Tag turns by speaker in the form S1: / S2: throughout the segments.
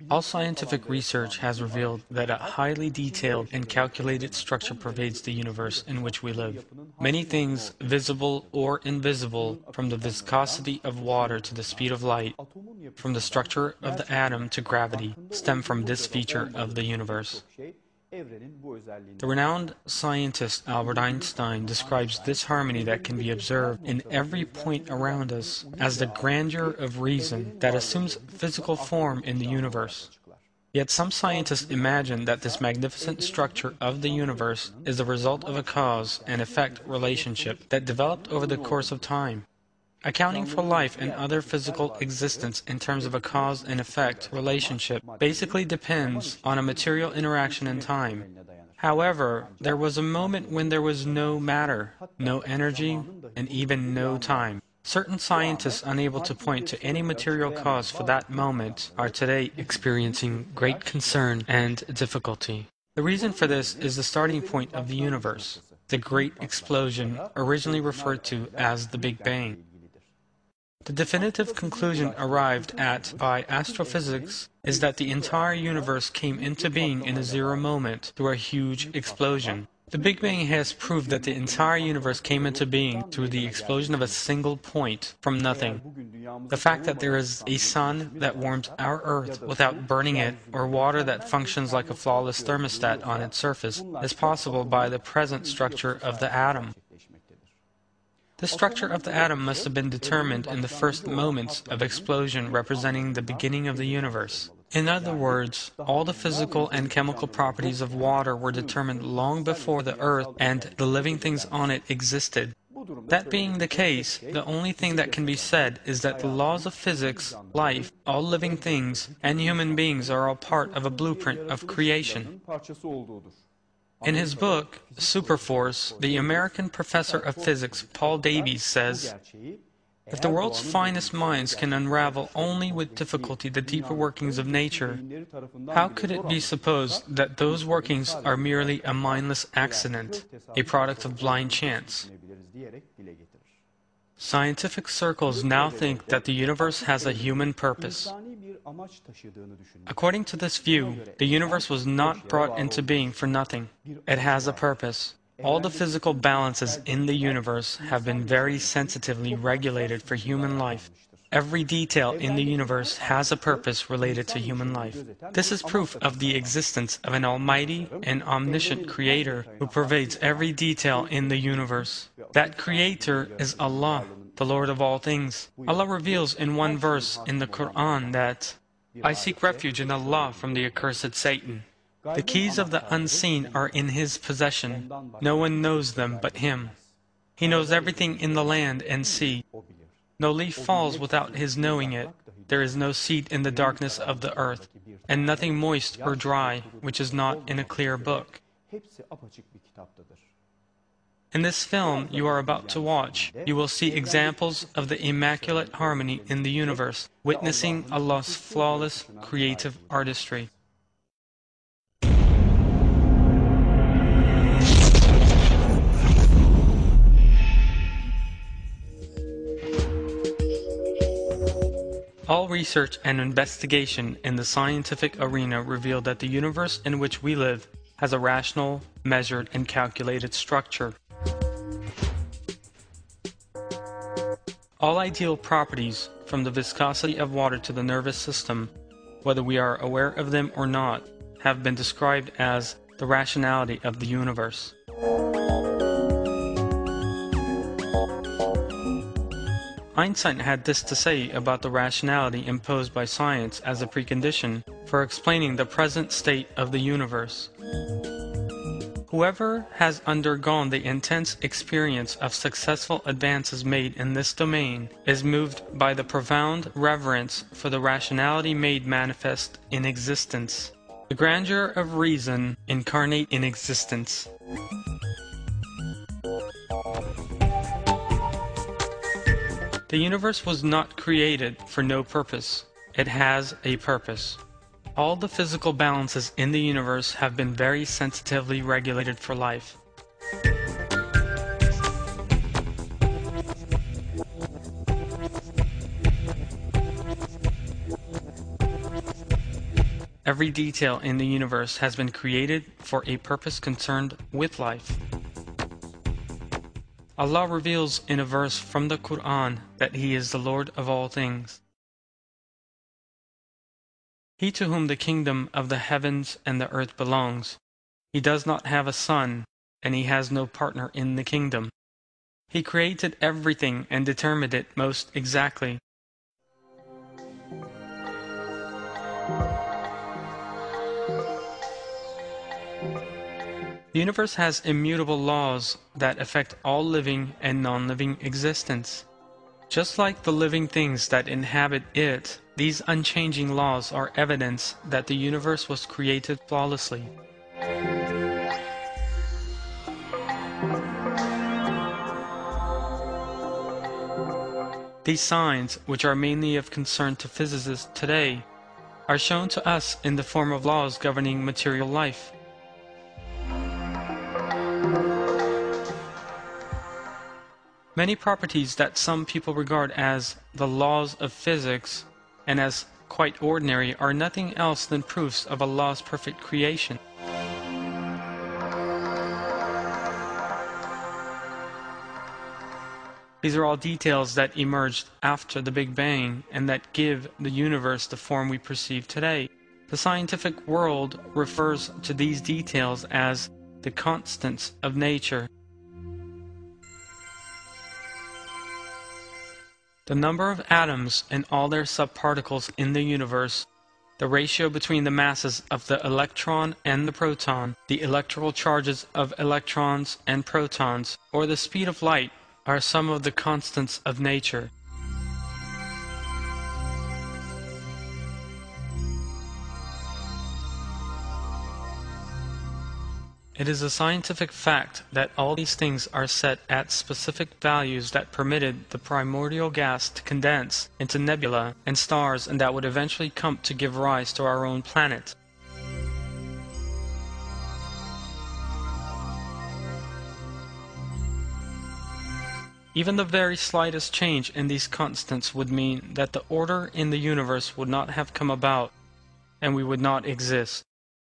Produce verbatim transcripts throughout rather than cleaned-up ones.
S1: All scientific research has revealed that a highly detailed and calculated structure pervades the universe in which we live. Many things, visible or invisible, from the viscosity of water to the speed of light, from the structure of the atom to gravity, stem from this feature of the universe. The renowned scientist Albert Einstein describes this harmony that can be observed in every point around us as the grandeur of reason that assumes physical form in the universe. Yet some scientists imagine that this magnificent structure of the universe is the result of a cause and effect relationship that developed over the course of time. Accounting for life and other physical existence in terms of a cause and effect relationship basically depends on a material interaction in time. However, there was a moment when there was no matter, no energy, and even no time. Certain scientists unable to point to any material cause for that moment are today experiencing great concern and difficulty. The reason for this is the starting point of the universe, the Great Explosion, originally referred to as the Big Bang. The definitive conclusion arrived at by astrophysics is that the entire universe came into being in a zero moment through a huge explosion. The Big Bang has proved that the entire universe came into being through the explosion of a single point from nothing. The fact that there is a sun that warms our Earth without burning it, or water that functions like a flawless thermostat on its surface, is possible by the present structure of the atom. The structure of the atom must have been determined in the first moments of explosion representing the beginning of the universe. In other words, all the physical and chemical properties of water were determined long before the Earth and the living things on it existed. That being the case, the only thing that can be said is that the laws of physics, life, all living things, and human beings are all part of a blueprint of creation. In his book, Superforce, the American professor of physics Paul Davies says, "If the world's finest minds can unravel only with difficulty the deeper workings of nature, how could it be supposed that those workings are merely a mindless accident, a product of blind chance?" Scientific circles now think that the universe has a human purpose. According to this view, the universe was not brought into being for nothing. It has a purpose. All the physical balances in the universe have been very sensitively regulated for human life. Every detail in the universe has a purpose related to human life. This is proof of the existence of an almighty and omniscient creator who pervades every detail in the universe. That creator is Allah, the Lord of all things. Allah reveals in one verse in the Quran that, "I seek refuge in Allah from the accursed Satan. The keys of the unseen are in his possession. No one knows them but him. He knows everything in the land and sea. No leaf falls without his knowing it. There is no seed in the darkness of the earth, and nothing moist or dry, which is not in a clear book." In this film you are about to watch, you will see examples of the immaculate harmony in the universe, witnessing Allah's flawless creative artistry. All research and investigation in the scientific arena reveal that the universe in which we live has a rational, measured, and calculated structure. All ideal properties, from the viscosity of water to the nervous system, whether we are aware of them or not, have been described as the rationality of the universe. Einstein had this to say about the rationality imposed by science as a precondition for explaining the present state of the universe. Whoever has undergone the intense experience of successful advances made in this domain is moved by the profound reverence for the rationality made manifest in existence, the grandeur of reason incarnate in existence. The universe was not created for no purpose. It has a purpose. All the physical balances in the universe have been very sensitively regulated for life. Every detail in the universe has been created for a purpose concerned with life. Allah reveals in a verse from the Quran that He is the Lord of all things. He to whom the kingdom of the heavens and the earth belongs. He does not have a son, and He has no partner in the kingdom. He created everything and determined it most exactly. The universe has immutable laws that affect all living and non-living existence. Just like the living things that inhabit it, these unchanging laws are evidence that the universe was created flawlessly. These signs, which are mainly of concern to physicists today, are shown to us in the form of laws governing material life. Many properties that some people regard as the laws of physics and as quite ordinary are nothing else than proofs of Allah's perfect creation. These are all details that emerged after the Big Bang and that give the universe the form we perceive today. The scientific world refers to these details as the constants of nature. The number of atoms and all their subparticles in the universe, the ratio between the masses of the electron and the proton, the electrical charges of electrons and protons, or the speed of light are some of the constants of nature. It is a scientific fact that all these things are set at specific values that permitted the primordial gas to condense into nebula and stars, and that would eventually come to give rise to our own planet. Even the very slightest change in these constants would mean that the order in the universe would not have come about, and we would not exist.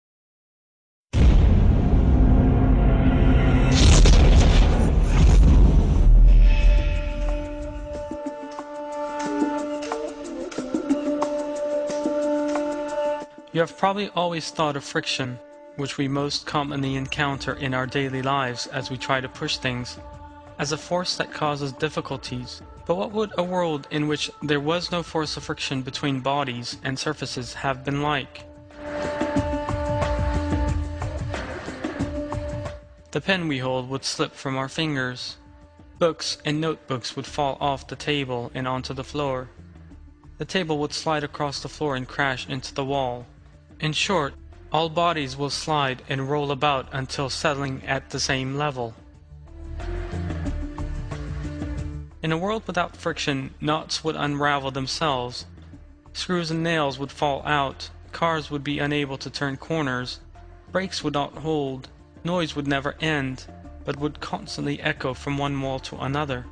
S1: You have probably always thought of friction, which we most commonly encounter in our daily lives as we try to push things, as a force that causes difficulties. But what would a world in which there was no force of friction between bodies and surfaces have been like? The pen we hold would slip from our fingers. Books and notebooks would fall off the table and onto the floor. The table would slide across the floor and crash into the wall. In short, all bodies will slide and roll about until settling at the same level. In a world without friction, knots would unravel themselves, screws and nails would fall out, cars would be unable to turn corners, brakes would not hold, noise would never end, but would constantly echo from one wall to another.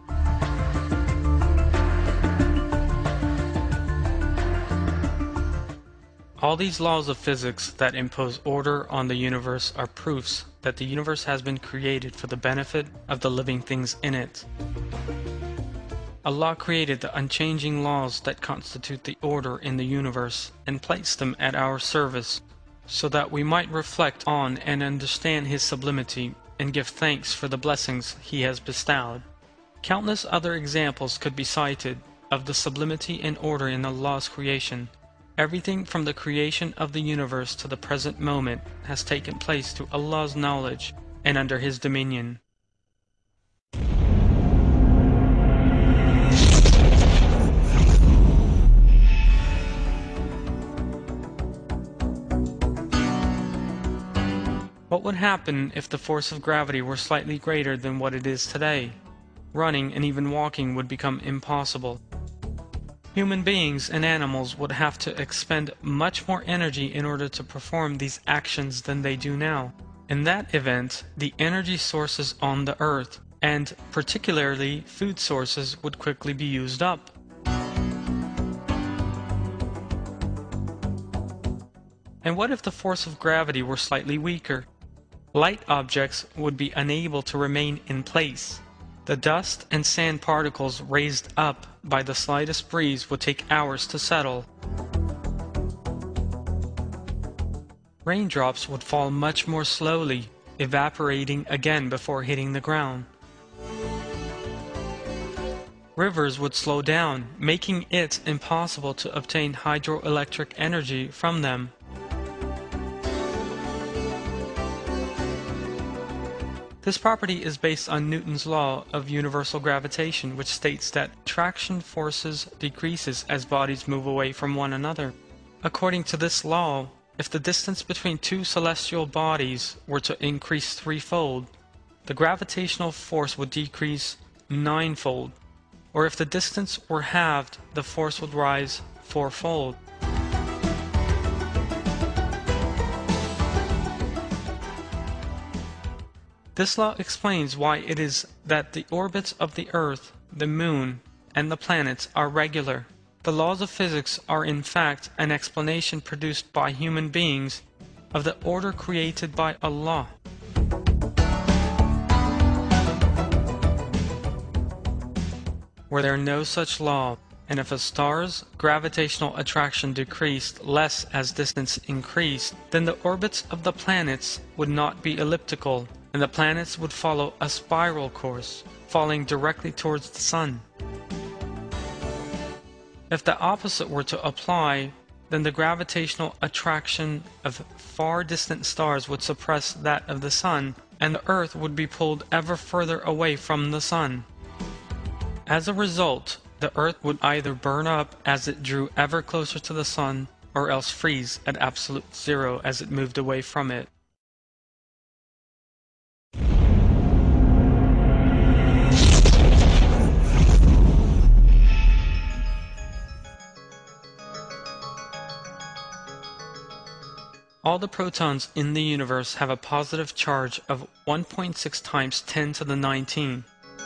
S1: All these laws of physics that impose order on the universe are proofs that the universe has been created for the benefit of the living things in it. Allah created the unchanging laws that constitute the order in the universe and placed them at our service so that we might reflect on and understand His sublimity and give thanks for the blessings He has bestowed. Countless other examples could be cited of the sublimity and order in Allah's creation. Everything from the creation of the universe to the present moment has taken place to Allah's knowledge and under His dominion. What would happen if the force of gravity were slightly greater than what it is today? Running and even walking would become impossible. Human beings and animals would have to expend much more energy in order to perform these actions than they do now. In that event, the energy sources on the earth, and particularly food sources, would quickly be used up. And what if the force of gravity were slightly weaker? Light objects would be unable to remain in place. The dust and sand particles raised up by the slightest breeze would take hours to settle. Raindrops would fall much more slowly, evaporating again before hitting the ground. Rivers would slow down, making it impossible to obtain hydroelectric energy from them. This property is based on Newton's law of universal gravitation, which states that attraction forces decreases as bodies move away from one another. According to this law, if the distance between two celestial bodies were to increase threefold, the gravitational force would decrease ninefold. Or if the distance were halved, the force would rise fourfold. This law explains why it is that the orbits of the Earth, the Moon, and the planets are regular. The laws of physics are in fact an explanation produced by human beings of the order created by Allah. Were there no such law, and if a star's gravitational attraction decreased less as distance increased, then the orbits of the planets would not be elliptical, and the planets would follow a spiral course, falling directly towards the Sun. If the opposite were to apply, then the gravitational attraction of far distant stars would suppress that of the Sun, and the Earth would be pulled ever further away from the Sun. As a result, the Earth would either burn up as it drew ever closer to the Sun, or else freeze at absolute zero as it moved away from it. All the protons in the universe have a positive charge of one point six times ten to the nineteen.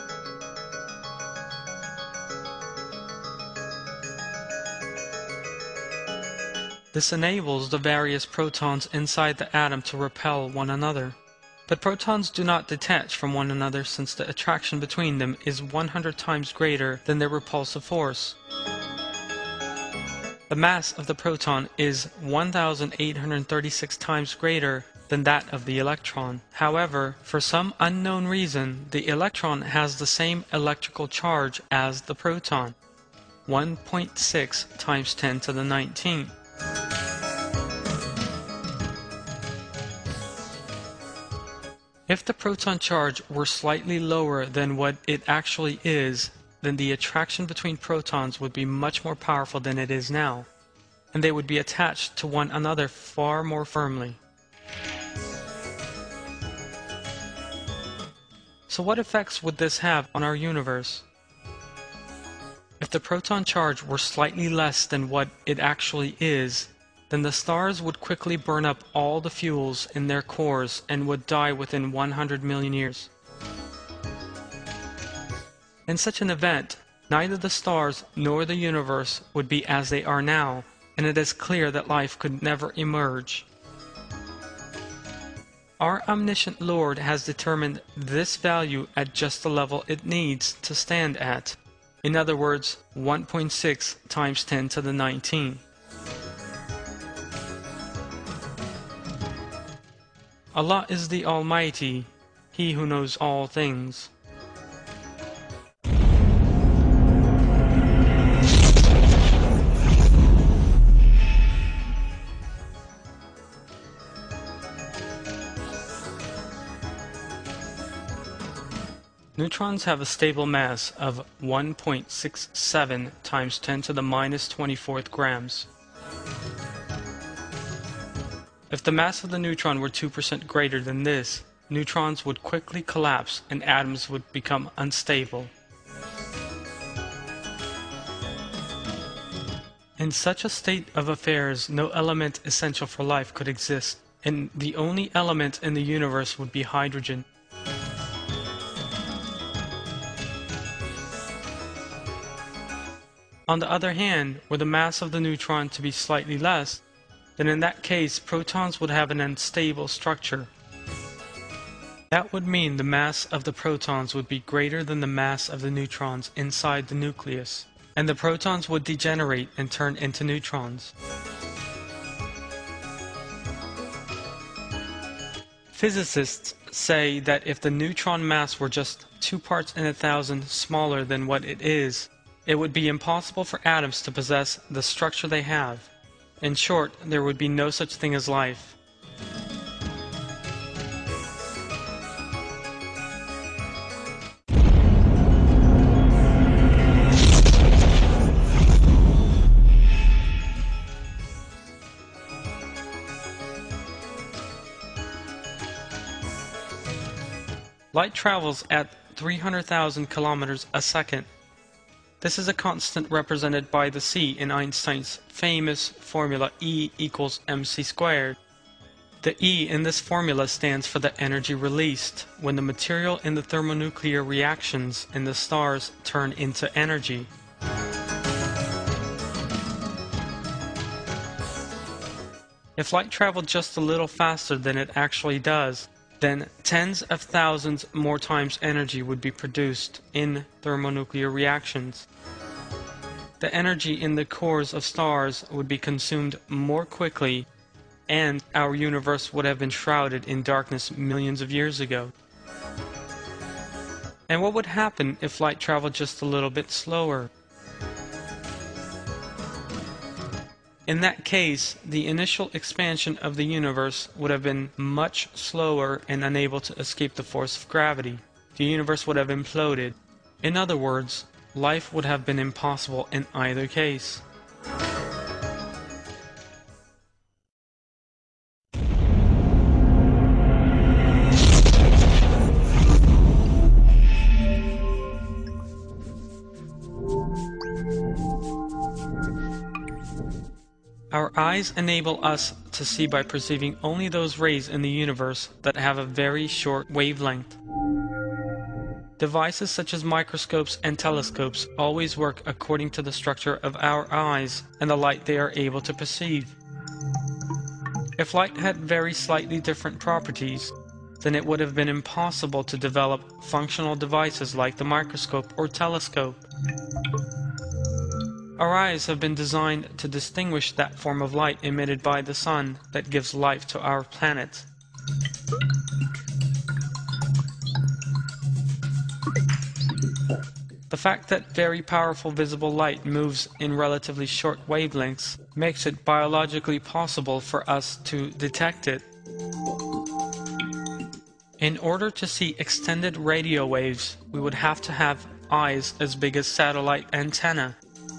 S1: This enables the various protons inside the atom to repel one another. But protons do not detach from one another since the attraction between them is one hundred times greater than their repulsive force. The mass of the proton is one thousand eight hundred thirty-six times greater than that of the electron. However, for some unknown reason, the electron has the same electrical charge as the proton, one point six times ten to the nineteen. If the proton charge were slightly lower than what it actually is, then the attraction between protons would be much more powerful than it is now, and they would be attached to one another far more firmly. So what effects would this have on our universe? If the proton charge were slightly less than what it actually is, then the stars would quickly burn up all the fuels in their cores and would die within one hundred million years. In such an event, neither the stars nor the universe would be as they are now, and it is clear that life could never emerge. Our omniscient Lord has determined this value at just the level it needs to stand at. In other words, one point six times ten to the nineteen. Allah is the Almighty, He who knows all things. Neutrons have a stable mass of one point six seven times ten to the minus twenty-fourth grams. If the mass of the neutron were two percent greater than this, neutrons would quickly collapse and atoms would become unstable. In such a state of affairs, no element essential for life could exist, and the only element in the universe would be hydrogen. On the other hand, were the mass of the neutron to be slightly less, then in that case protons would have an unstable structure. That would mean the mass of the protons would be greater than the mass of the neutrons inside the nucleus, and the protons would degenerate and turn into neutrons. Physicists say that if the neutron mass were just two parts in a thousand smaller than what it is, it would be impossible for atoms to possess the structure they have. In short, there would be no such thing as life. Light travels at three hundred thousand kilometers a second. This is a constant represented by the c in Einstein's famous formula E equals mc squared. The E in this formula stands for the energy released when the material in the thermonuclear reactions in the stars turn into energy. If light traveled just a little faster than it actually does, then tens of thousands more times energy would be produced in thermonuclear reactions. The energy in the cores of stars would be consumed more quickly, and our universe would have been shrouded in darkness millions of years ago. And what would happen if light traveled just a little bit slower? In that case, the initial expansion of the universe would have been much slower and unable to escape the force of gravity. The universe would have imploded. In other words, life would have been impossible in either case. Our eyes enable us to see by perceiving only those rays in the universe that have a very short wavelength. Devices such as microscopes and telescopes always work according to the structure of our eyes and the light they are able to perceive. If light had very slightly different properties, then it would have been impossible to develop functional devices like the microscope or telescope. Our eyes have been designed to distinguish that form of light emitted by the sun that gives life to our planet. The fact that very powerful visible light moves in relatively short wavelengths makes it biologically possible for us to detect it. In order to see extended radio waves, we would have to have eyes as big as satellite antennae.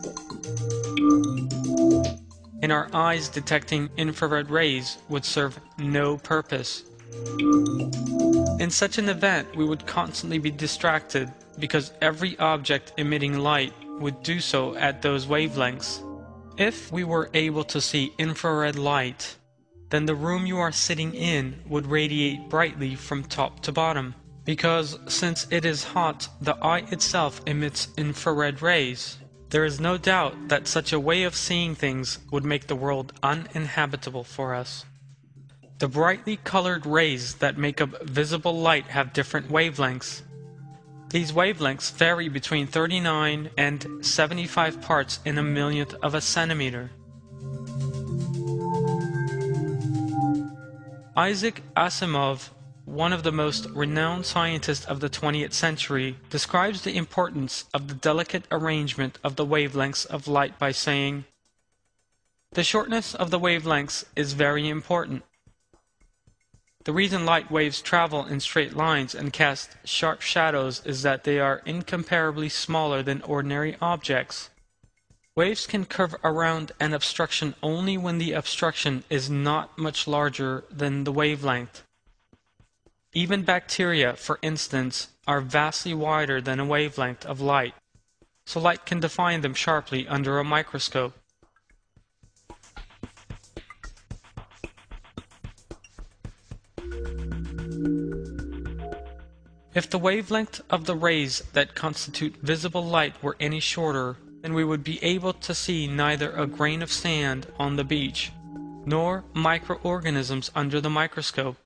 S1: And our eyes detecting infrared rays would serve no purpose. In such an event, we would constantly be distracted because every object emitting light would do so at those wavelengths. If we were able to see infrared light, then the room you are sitting in would radiate brightly from top to bottom, because since it is hot, the eye itself emits infrared rays. There is no doubt that such a way of seeing things would make the world uninhabitable for us. The brightly colored rays that make up visible light have different wavelengths. These wavelengths vary between thirty-nine and seventy-five parts in a millionth of a centimeter. Isaac Asimov, one of the most renowned scientists of the twentieth century, describes the importance of the delicate arrangement of the wavelengths of light by saying, "The shortness of the wavelengths is very important. The reason light waves travel in straight lines and cast sharp shadows is that they are incomparably smaller than ordinary objects. Waves can curve around an obstruction only when the obstruction is not much larger than the wavelength. Even bacteria, for instance, are vastly wider than a wavelength of light, so light can define them sharply under a microscope. If the wavelength of the rays that constitute visible light were any shorter, then we would be able to see neither a grain of sand on the beach, nor microorganisms under the microscope.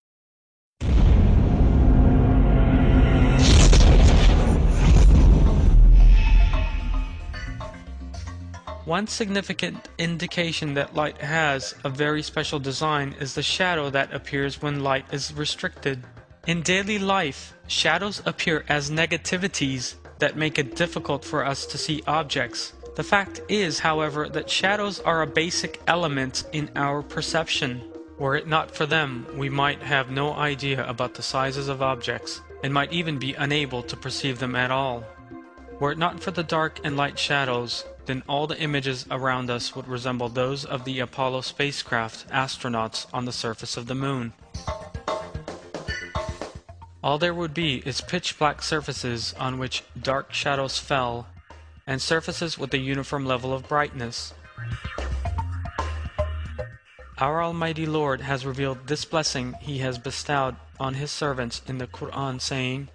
S1: One significant indication that light has a very special design is the shadow that appears when light is restricted. In daily life, shadows appear as negativities that make it difficult for us to see objects. The fact is, however, that shadows are a basic element in our perception. Were it not for them, we might have no idea about the sizes of objects, and might even be unable to perceive them at all. Were it not for the dark and light shadows, then all the images around us would resemble those of the Apollo spacecraft astronauts on the surface of the moon. All there would be is pitch-black surfaces on which dark shadows fell, and surfaces with a uniform level of brightness. Our Almighty Lord has revealed this blessing He has bestowed on His servants in the Quran, saying,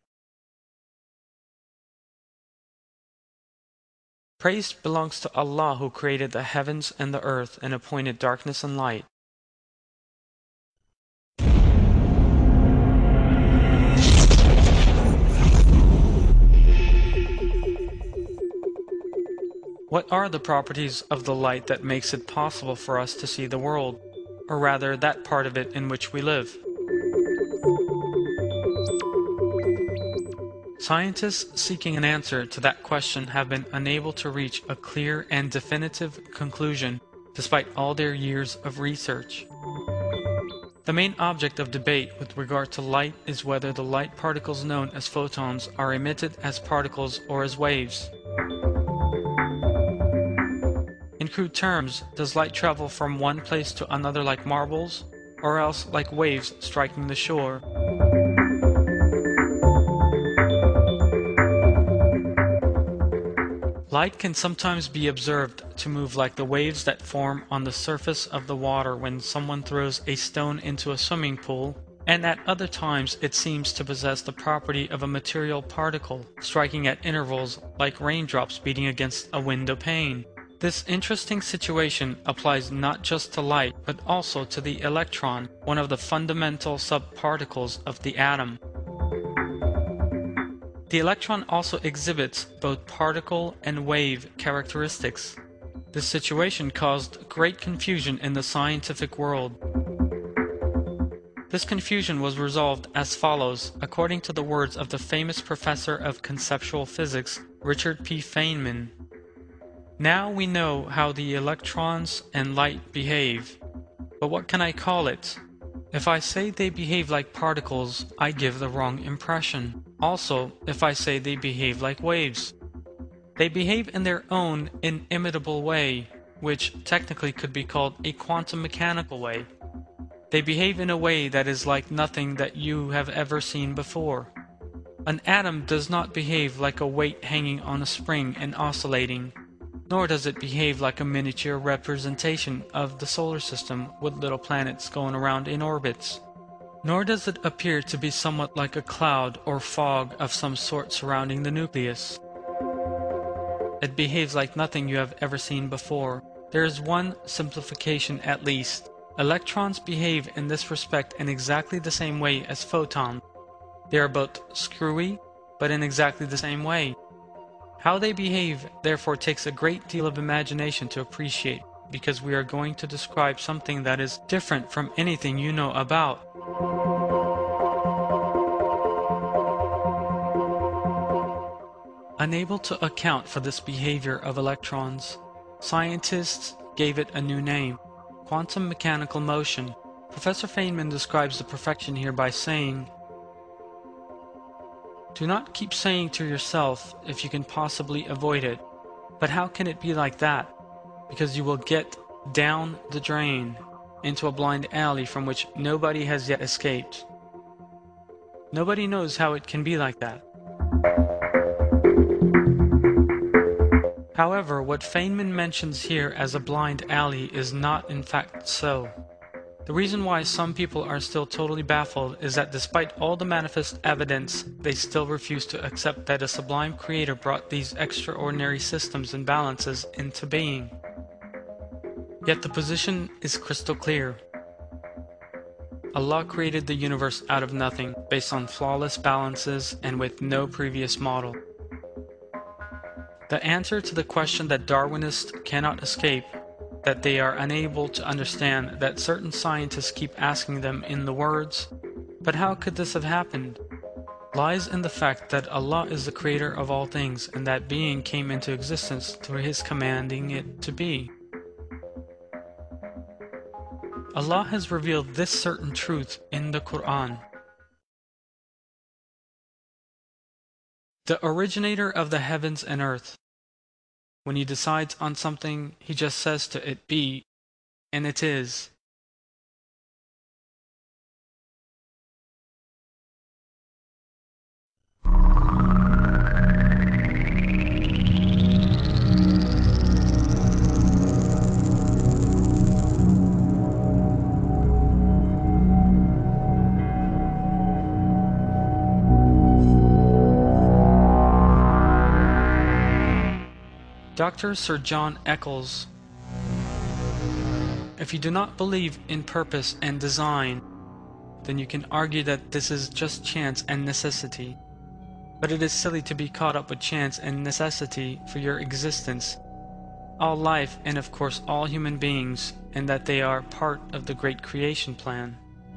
S1: "Praise belongs to Allah who created the heavens and the earth and appointed darkness and light. What are the properties of the light that makes it possible for us to see the world, or rather that part of it in which we live?" Scientists seeking an answer to that question have been unable to reach a clear and definitive conclusion despite all their years of research. The main object of debate with regard to light is whether the light particles known as photons are emitted as particles or as waves. In crude terms, does light travel from one place to another like marbles, or else like waves striking the shore? Light can sometimes be observed to move like the waves that form on the surface of the water when someone throws a stone into a swimming pool, and at other times it seems to possess the property of a material particle, striking at intervals like raindrops beating against a window pane. This interesting situation applies not just to light, but also to the electron, one of the fundamental subparticles of the atom. The electron also exhibits both particle and wave characteristics. This situation caused great confusion in the scientific world. This confusion was resolved as follows, according to the words of the famous professor of conceptual physics, Richard P. Feynman. "Now we know how the electrons and light behave, but what can I call it? If I say they behave like particles, I give the wrong impression. Also, if I say they behave like waves. They behave in their own inimitable way, which technically could be called a quantum mechanical way. They behave in a way that is like nothing that you have ever seen before. An atom does not behave like a weight hanging on a spring and oscillating, nor does it behave like a miniature representation of the solar system with little planets going around in orbits. Nor does it appear to be somewhat like a cloud or fog of some sort surrounding the nucleus. It behaves like nothing you have ever seen before. There is one simplification at least. Electrons behave in this respect in exactly the same way as photons. They are both screwy, but in exactly the same way. How they behave, therefore, takes a great deal of imagination to appreciate, because we are going to describe something that is different from anything you know about. Unable to account for this behavior of electrons, scientists gave it a new name, quantum mechanical motion. Professor Feynman describes the perfection here by saying, "Do not keep saying to yourself if you can possibly avoid it, but how can it be like that? Because you will get down the drain into a blind alley from which nobody has yet escaped. Nobody knows how it can be like that." However, what Feynman mentions here as a blind alley is not in fact so. The reason why some people are still totally baffled is that despite all the manifest evidence, they still refuse to accept that a sublime creator brought these extraordinary systems and balances into being. Yet the position is crystal clear. Allah created the universe out of nothing, based on flawless balances and with no previous model. The answer to the question that Darwinists cannot escape, that they are unable to understand, that certain scientists keep asking them in the words, "But how could this have happened?" lies in the fact that Allah is the creator of all things and that being came into existence through His commanding it to be. Allah has revealed this certain truth in the Quran. The originator of the heavens and earth. When He decides on something, He just says to it be, and it is. Doctor Sir John Eccles. If you do not believe in purpose and design, then you can argue that this is just chance and necessity. But it is silly to be caught up with chance and necessity for your existence, all life, and of course all human beings, and that they are part of the great creation plan.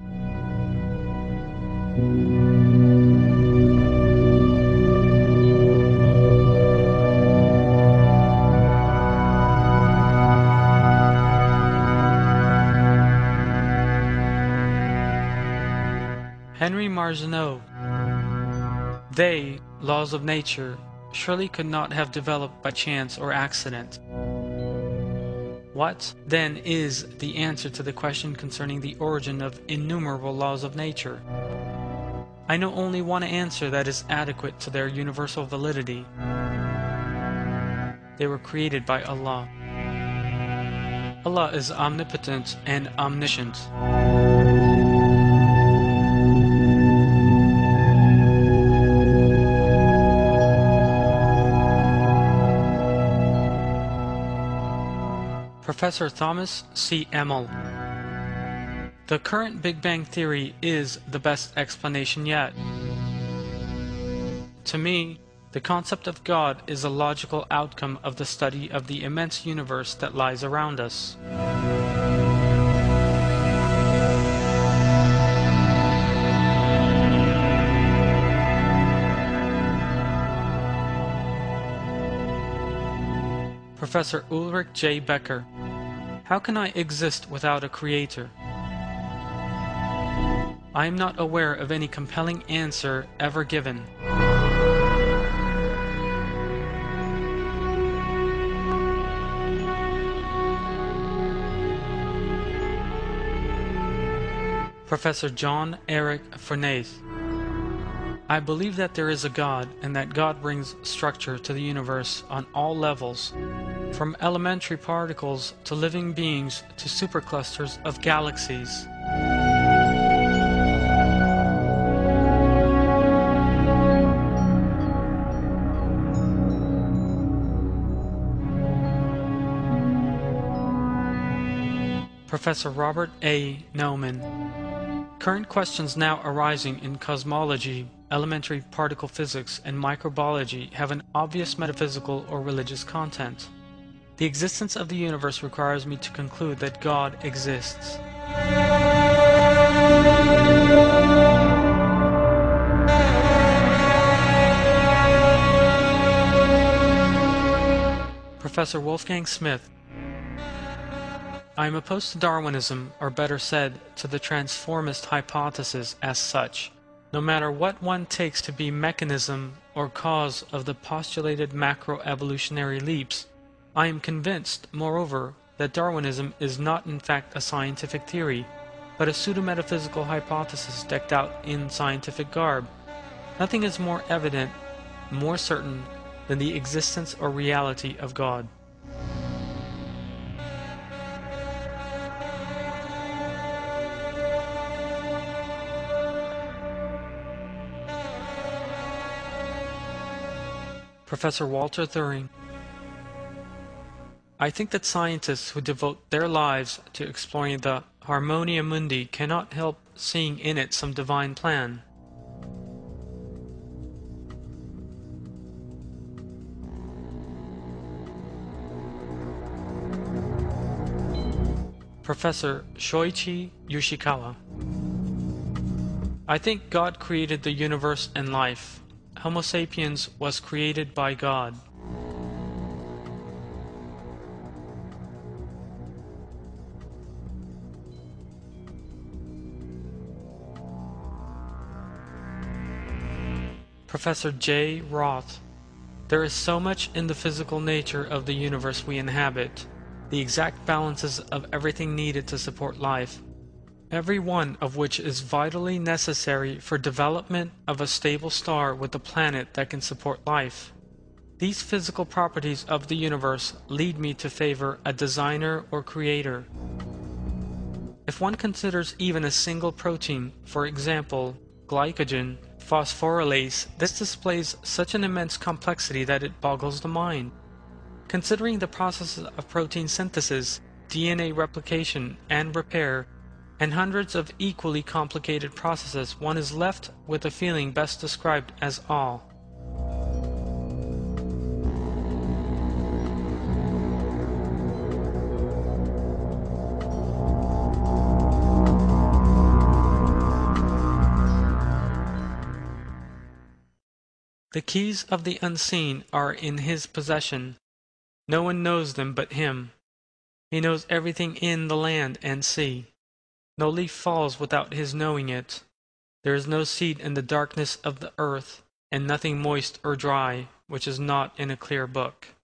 S1: Henry Marzineau. They, laws of nature, surely could not have developed by chance or accident. What, then, is the answer to the question concerning the origin of innumerable laws of nature? I know only one answer that is adequate to their universal validity. They were created by Allah. Allah is omnipotent and omniscient. Professor Thomas C. Emmel. The current Big Bang Theory is the best explanation yet. To me, the concept of God is a logical outcome of the study of the immense universe that lies around us. Professor Ulrich J. Becker. How can I exist without a creator? I am not aware of any compelling answer ever given. Professor John Eric Furness. I believe that there is a God and that God brings structure to the universe on all levels, from elementary particles to living beings to superclusters of galaxies. Professor Robert A. Naumann. Current questions now arising in cosmology, elementary particle physics, and microbiology have an obvious metaphysical or religious content. The existence of the universe requires me to conclude that God exists. Professor Wolfgang Smith. I am opposed to Darwinism, or better said, to the transformist hypothesis as such. No matter what one takes to be mechanism or cause of the postulated macroevolutionary leaps, I am convinced, moreover, that Darwinism is not in fact a scientific theory, but a pseudo-metaphysical hypothesis decked out in scientific garb. Nothing is more evident, more certain, than the existence or reality of God. Professor Walter Thuring. I think that scientists who devote their lives to exploring the Harmonia Mundi cannot help seeing in it some divine plan. Professor Shoichi Yoshikawa. I think God created the universe and life. Homo sapiens was created by God. Professor J. Roth. There is so much in the physical nature of the universe we inhabit, the exact balances of everything needed to support life, every one of which is vitally necessary for development of a stable star with a planet that can support life. These physical properties of the universe lead me to favor a designer or creator. If one considers even a single protein, for example, glycogen, phosphorylase, this displays such an immense complexity that it boggles the mind. Considering the processes of protein synthesis, D N A replication and repair, and hundreds of equally complicated processes, one is left with a feeling best described as awe. The keys of the unseen are in his possession. No one knows them but him. He knows everything in the land and sea. No leaf falls without his knowing it. There is no seed in the darkness of the earth, and nothing moist or dry which is not in a clear book.